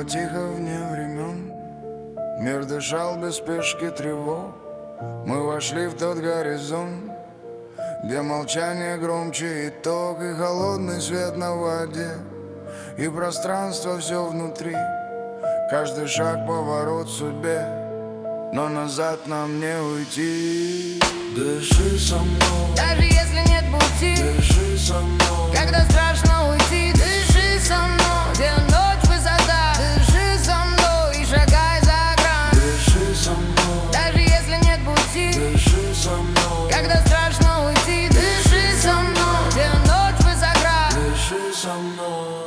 Было тихо вне времен, мир дышал без спешки тревог. Мы вошли в тот горизонт, где молчание громче итог, и холодный свет на воде, и пространство все внутри. Каждый шаг поворот в судьбе, но назад нам не уйти. Дыши со мной, даже если нет пути. дыши со мной, Когда страшно уйти, дыши со мной. Где ночь высота, дыши со мной и шагай за грань. дыши со мной, Даже если нет пути. дыши со мной, Когда страшно уйти, дыши со мной. Где ночь высота, дыши со мной.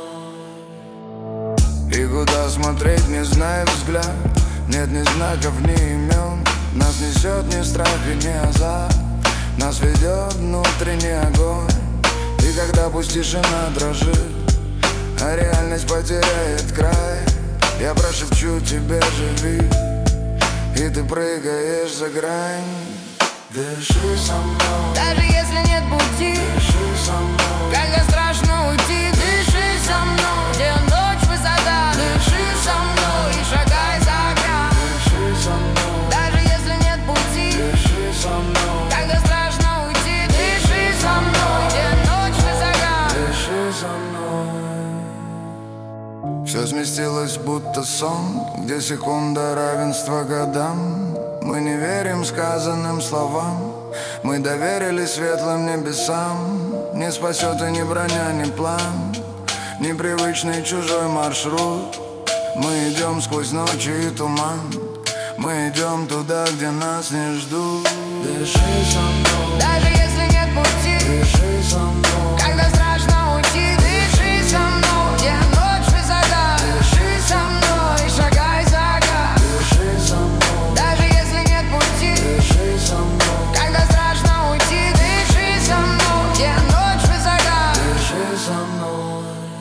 И куда смотреть, не знаю взгляд. Нет ни знаков, ни имен. Нас несет ни страх и ни азарт. Нас ведет внутренний огонь. И когда пусть тишина дрожит, а реальность потеряет край, я прошепчу тебе, живи, и ты прыгаешь за грань. Дыши со мной, даже если нет пути. дыши со мной, Когда страшно уйти, дыши со мной. Где ночь высота, дыши со мной и шагай за грань. дыши со мной, Даже если нет пути. дыши со мной, Когда страшно уйти, дыши со мной. Где ночь высота. дыши со мной. Все сместилось, будто сон, где секунда равенства годам. Мы не верим сказанным словам, мы доверились светлым небесам. Не спасет и ни броня, ни план, ни привычный чужой маршрут. Мы идем сквозь ночи и туман, мы идем туда, где нас не ждут. Дыши со мной, Даже если нет пути. дыши со мной, Когда страшно уйти, дыши со мной. Где ночь высота, дыши со мной и шагай за грань. дыши со мной, Даже если нет пути. дыши со мной, Когда страшно уйти, дыши со мной. Где ночь высота. дыши со мной.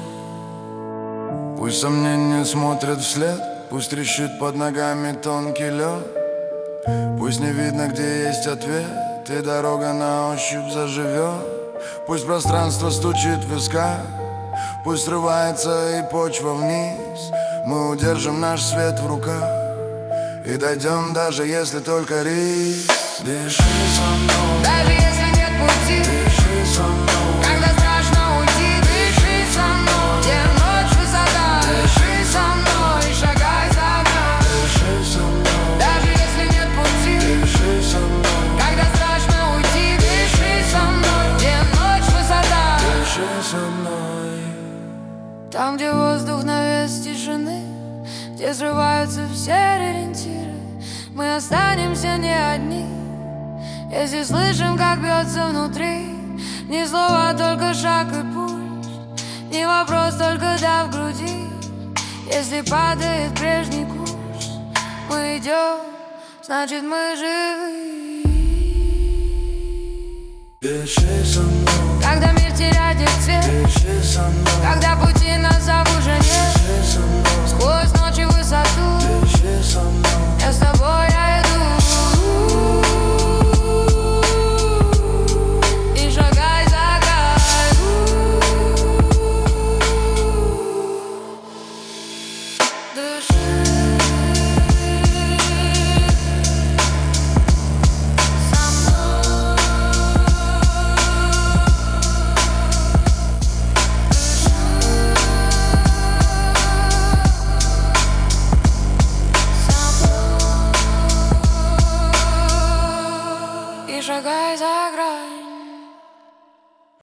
Пусть сомнения смотрят вслед, пусть трещит под ногами тонкий лед. Пусть не видно, где есть ответ, и дорога на ощупь заживет. Пусть пространство стучит в висках, пусть срывается и почва вниз. Мы удержим наш свет в руках и дойдем, даже если только риск. Дыши со мной, Даже если нет пути. дыши со мной, Когда страшно уйти, дыши со мной. Где ночь высота, дыши со мной и шагай за грань. дыши со мной, Даже если нет пути. дыши со мной, Когда страшно уйти, дыши со мной. Где ночь высота. дыши со мной. Там, где воздух навес тишины, где срываются все ориентиры, мы останемся не одни. Если слышим, как бьется внутри, ни слова, только шаг и путь, не вопрос, только да в груди. Если падает прежний курс, мы идем, значит мы живы. Дыши со мной, Когда мир теряет цвет, дыши со мной, когда пути назад уже нет, дыши со мной, сквозь ночи высоту, дыши со мной, я с тобой я иду. И шагай за край. Дыши со мной. И шагай за грань.